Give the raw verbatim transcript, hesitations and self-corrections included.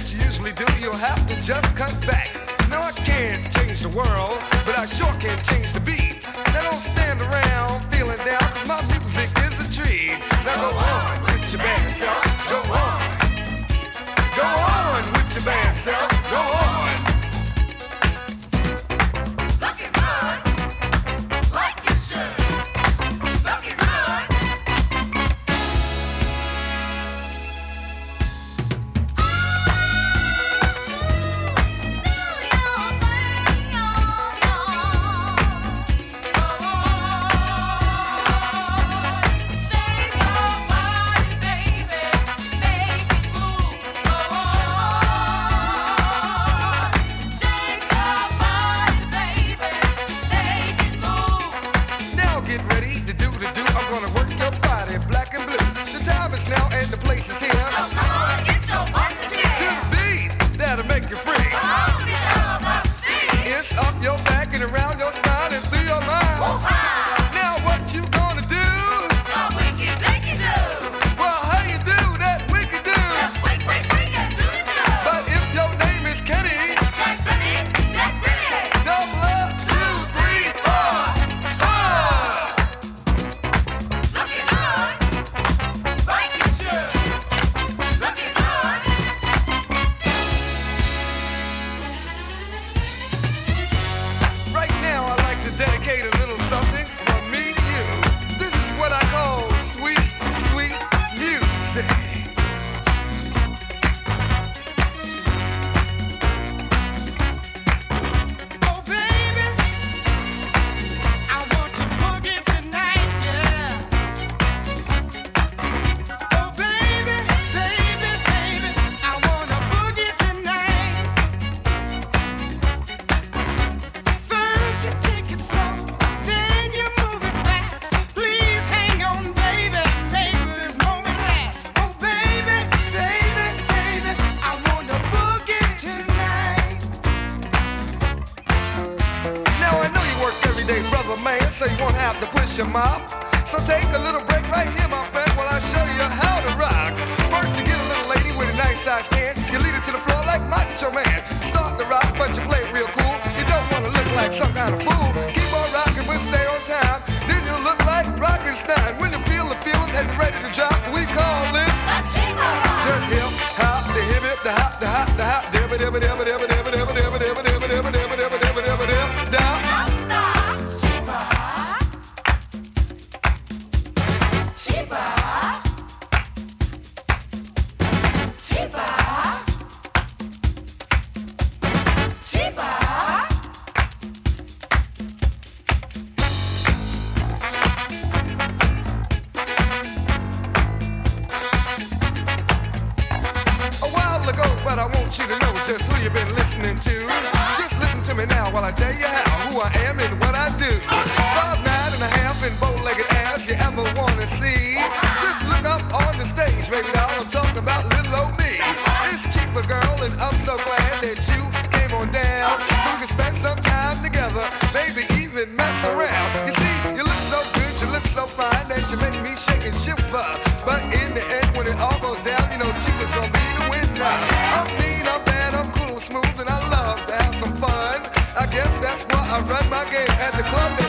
that you usually do, you'll have to just cut back. Now I can't change the world, but I sure can change the beat. Now don't stand around feeling down, cause my music is a treat. Now go on with your bad self, go on. Go on with your bad self, go on. Looking good, like you should. Looking good. So you won't have to push your mop. So take a little break right here, my friend, while I show you how to rock. First you get a little lady with a nice size can. You lead her to the floor like Macho Man. Start the rock, but you play it real cool. You don't want to look like some kind of fool. Keep on rocking, but stay on time. Then you'll look like Rockenstein. When you feel the feeling and you're ready to drop, we call this just hip hop, the hip hip, the hop, the hop, the hop, dibba dibba dibba dibba dibba dibba dibba dibba dibba dibba dibba dibba dibba dibba dibba dibba. But I want you to know just who you've been listening to. Just listen to me now while I tell you how, who I am and what I do. Five, nine and a half and bow-legged ass you ever wanna see. Just look up on the stage, baby doll, I'm talking about little old me. It's cheaper, girl, and I'm so glad that you came on down. So we can spend some time together, maybe even mess around. You see, you look so good, you look so fine that you make me shake and shiver. But in the end, when it all goes down, you know cheaper's gonna be the winner. I'm mean, I'm bad, I'm cool and smooth, and I love to have some fun. I guess that's why I run my game at the club.